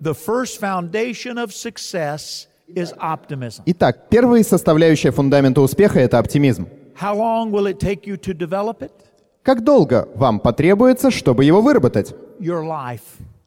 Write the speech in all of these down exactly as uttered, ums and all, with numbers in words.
The first foundation of success is optimism. Итак, первая составляющая фундамента успеха — это оптимизм. How long will it take you to develop it? Как долго вам потребуется, чтобы его выработать? Your life.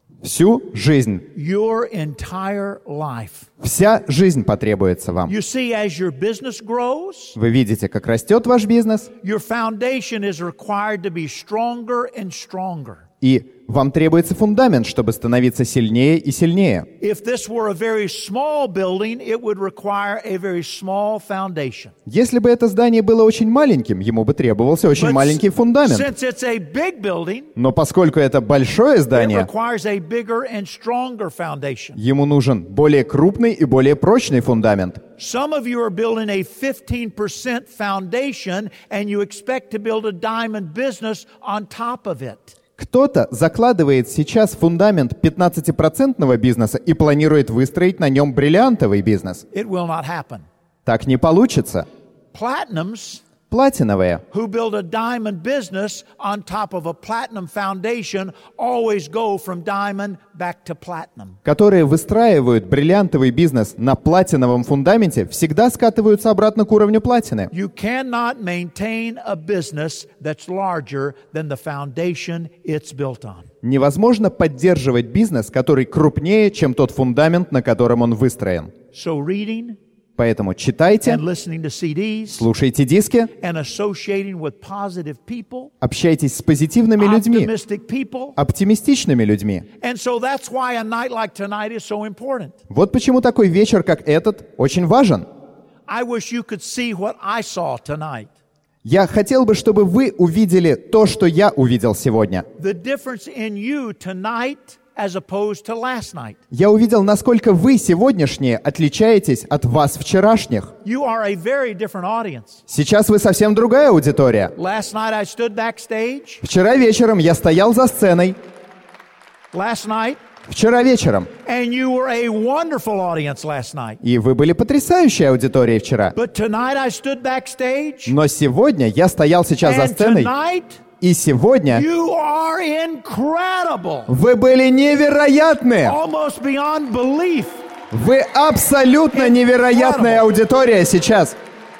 Всю жизнь. Your entire life. Вся жизнь потребуется вам. You see, as your business grows, Вы видите, как растет ваш бизнес, your foundation is required to be stronger and stronger. и вам требуется фундамент, чтобы становиться сильнее и сильнее. If this were a very small building, it would require a very small foundation. Если бы это здание было очень маленьким, ему бы требовался очень But маленький фундамент. since it's a big building, Но поскольку это большое it здание, requires a bigger and stronger foundation. ему нужен более крупный и более прочный фундамент. Some of you are building a fifteen percent foundation, and you expect to build a diamond business on top of it. Кто-то закладывает сейчас фундамент пятнадцатипроцентного бизнеса и планирует выстроить на нем бриллиантовый бизнес. It will not happen. Так не получится. Platinums Платиновые, who build a diamond business on top of a platinum foundation always go from diamond back to platinum. которые выстраивают бриллиантовый бизнес на платиновом фундаменте, всегда скатываются обратно к уровню платины. You cannot maintain a business that's larger than the foundation it's built on. Невозможно поддерживать бизнес, который крупнее, чем тот фундамент, на котором он выстроен. So reading Поэтому читайте, and listening to C Ds слушайте диски, and associating with positive people, общайтесь с позитивными людьми, optimistic people. оптимистичными людьми. And so that's why a night like tonight is so important. Вот почему такой вечер, как этот, очень важен. I wish you could see what I saw tonight. Я хотел бы, чтобы вы увидели то, что я увидел сегодня. The difference in you tonight as opposed to last night. Я увидел, насколько вы сегодняшние отличаетесь от вас вчерашних. You are a very different audience. Сейчас вы совсем другая аудитория. Last night I stood backstage. Вчера вечером я стоял за сценой. Last night. Вчера вечером. And you were a wonderful audience last night. И вы были потрясающей аудиторией вчера. But tonight I stood backstage. Но сегодня я стоял сейчас за And сценой. tonight И сегодня you are incredible. вы были невероятны. Almost beyond belief. Вы абсолютно невероятная аудитория сейчас.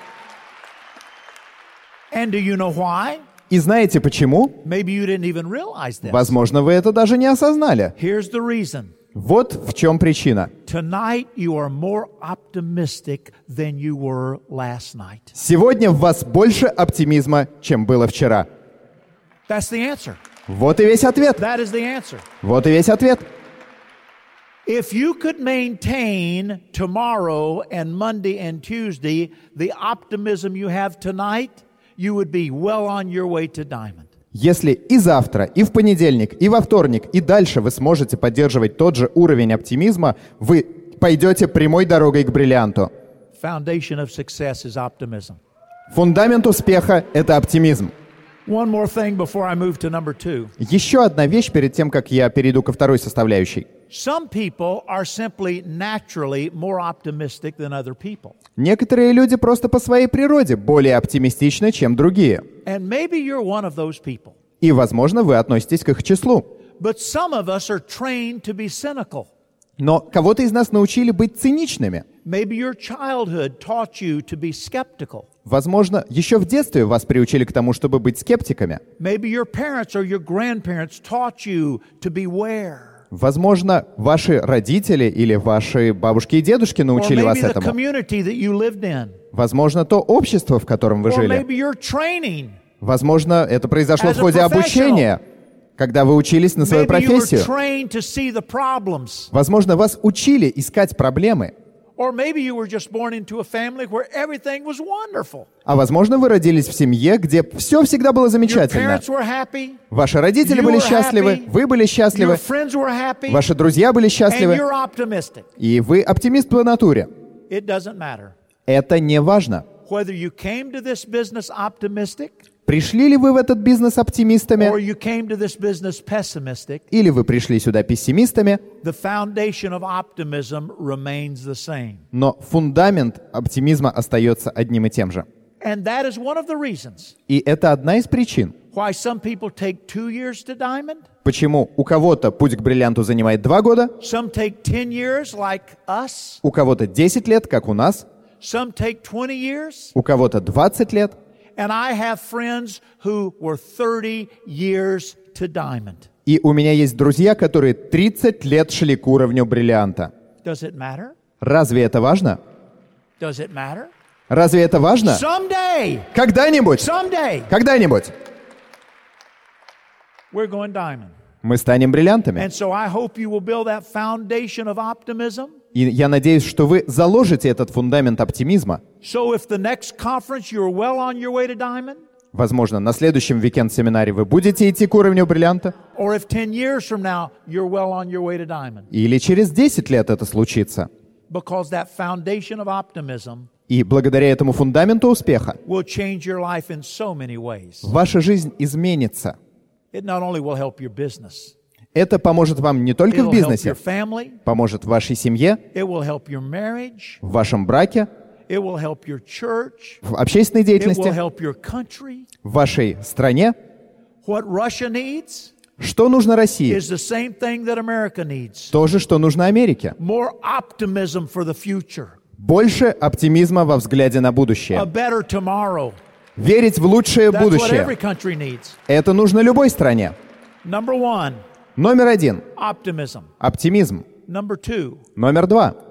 And do you know why? И знаете почему? Maybe you didn't even realize this. Возможно, вы это даже не осознали. Here's the reason. Вот в чем причина. Tonight you are more optimistic than you were last night. Сегодня в вас больше оптимизма, чем было вчера. That's the answer. Вот и весь ответ. That is the answer. Вот и весь ответ. If you could maintain tomorrow and Monday and Tuesday the optimism you have tonight, you would be well on your way to diamond. Если и завтра, и в понедельник, и во вторник, и дальше вы сможете поддерживать тот же уровень оптимизма, вы пойдете прямой дорогой к бриллианту. Foundation of success is optimism. Фундамент успеха — это оптимизм. One more thing before I move to number two. Еще одна вещь перед тем, как я перейду ко второй составляющей. Some people are simply naturally more optimistic than other people. Некоторые люди просто по своей природе более оптимистичны, чем другие. And maybe you're one of those people. И, возможно, вы относитесь к их числу. But some of us are trained to be cynical. Но кого-то из нас научили быть циничными. Maybe your childhood taught you to be skeptical. Возможно, еще в детстве вас приучили к тому, чтобы быть скептиками. Maybe your parents or your grandparents taught you to beware. Возможно, ваши родители или ваши бабушки и дедушки Or научили вас maybe the этому. community that you lived in. Возможно, то общество, в котором вы Or жили. maybe your training. Возможно, это произошло As в a ходе professional. обучения, когда вы учились на свою Maybe you were профессию. trained to see the problems. Возможно, вас учили искать проблемы. Or maybe you were just born into a family where everything was wonderful. А возможно, вы родились в семье, где все всегда было Your замечательно. parents were happy. Ваши родители You были were счастливы, happy. вы были Your счастливы, friends were happy. ваши друзья были And счастливы, you're optimistic. и вы оптимист по натуре. It doesn't matter. Это не важно. Whether you came to this business optimistic Пришли ли вы в этот бизнес or оптимистами, you came to this business pessimistic, или вы пришли сюда пессимистами, the foundation of optimism remains the same. но фундамент оптимизма остается одним и тем же. And that is one of the reasons И это одна из причин, Why some people take two years to diamond? Почему у кого-то путь к бриллианту занимает два года, Some take ten years like us. у кого-то десять лет, как у нас, Some take twenty years. у кого-то двадцать лет. And I have friends who were thirty years to diamond. И у меня есть друзья, которые тридцать лет шли к уровню бриллианта. Does it matter? Разве это важно? Does it matter? Разве это важно? Someday, Когда-нибудь, someday, когда-нибудь we're going diamond. мы станем бриллиантами. And so I hope you will build that foundation of optimism. И я надеюсь, что вы заложите этот фундамент оптимизма. So if the next conference you're well on your way to diamond, Возможно, на следующем уикенд-семинаре вы будете идти к уровню бриллианта, or if ten years from now you're well on your way to diamond, или через десять лет это случится. because that foundation of optimism И благодаря этому фундаменту успеха will change your life in so many ways. ваша жизнь изменится. It not only will help your business, Это поможет вам не it только в will help бизнесе, your family, поможет вашей семье, it will help your marriage, в вашем браке, it will help your church, в общественной it will деятельности, help your country. в вашей стране. What Russia needs Что нужно России? is the same thing that America needs. То же, что нужно Америке. More optimism for the future, Больше оптимизма во взгляде на a будущее. better tomorrow. Верить в лучшее That's what every будущее. country needs. Это нужно любой стране. Number one, Номер один. optimism. Оптимизм. Number two, Номер два.